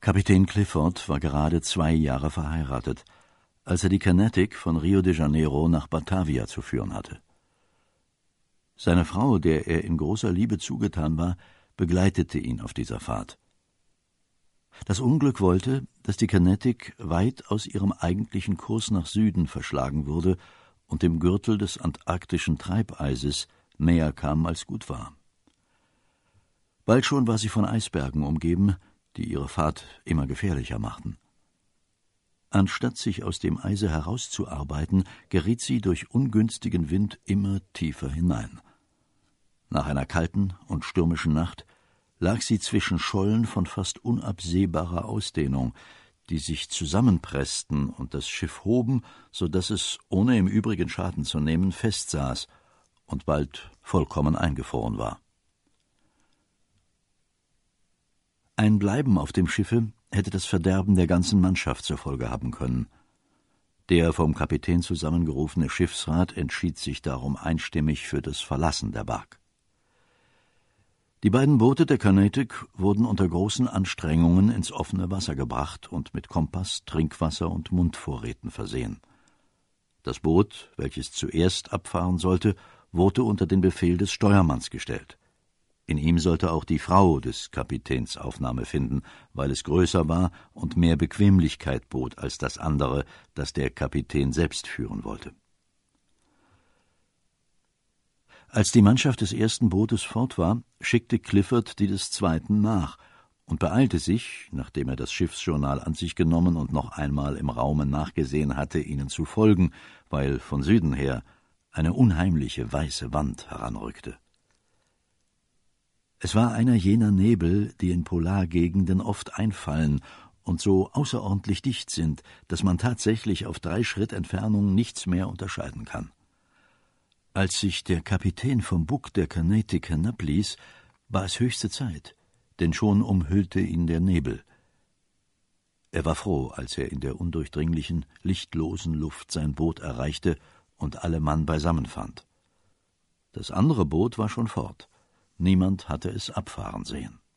Kapitän Clifford war gerade 2 Jahre verheiratet, als er die Carnatic von Rio de Janeiro nach Batavia zu führen hatte. Seine Frau, der er in großer Liebe zugetan war, begleitete ihn auf dieser Fahrt. Das Unglück wollte, dass die Carnatic weit aus ihrem eigentlichen Kurs nach Süden verschlagen wurde und dem Gürtel des antarktischen Treibeises näher kam als gut war. Bald schon war sie von Eisbergen umgeben, die ihre Fahrt immer gefährlicher machten. Anstatt sich aus dem Eise herauszuarbeiten, geriet sie durch ungünstigen Wind immer tiefer hinein. Nach einer kalten und stürmischen Nacht lag sie zwischen Schollen von fast unabsehbarer Ausdehnung, die sich zusammenpressten und das Schiff hoben, so daß es, ohne im Übrigen Schaden zu nehmen, festsaß und bald vollkommen eingefroren war. Ein Bleiben auf dem Schiffe hätte das Verderben der ganzen Mannschaft zur Folge haben können. Der vom Kapitän zusammengerufene Schiffsrat entschied sich darum einstimmig für das Verlassen der Bark. Die beiden Boote der Carnatic wurden unter großen Anstrengungen ins offene Wasser gebracht und mit Kompass, Trinkwasser und Mundvorräten versehen. Das Boot, welches zuerst abfahren sollte, wurde unter den Befehl des Steuermanns gestellt. In ihm sollte auch die Frau des Kapitäns Aufnahme finden, weil es größer war und mehr Bequemlichkeit bot als das andere, das der Kapitän selbst führen wollte. Als die Mannschaft des ersten Bootes fort war, schickte Clifford die des zweiten nach und beeilte sich, nachdem er das Schiffsjournal an sich genommen und noch einmal im Raume nachgesehen hatte, ihnen zu folgen, weil von Süden her eine unheimliche weiße Wand heranrückte. Es war einer jener Nebel, die in Polargegenden oft einfallen und so außerordentlich dicht sind, dass man tatsächlich auf 3 Schritt Entfernung nichts mehr unterscheiden kann. Als sich der Kapitän vom Bug der Carnatic hinabließ, war es höchste Zeit, denn schon umhüllte ihn der Nebel. Er war froh, als er in der undurchdringlichen, lichtlosen Luft sein Boot erreichte und alle Mann beisammen fand. Das andere Boot war schon fort. Niemand hatte es abfahren sehen.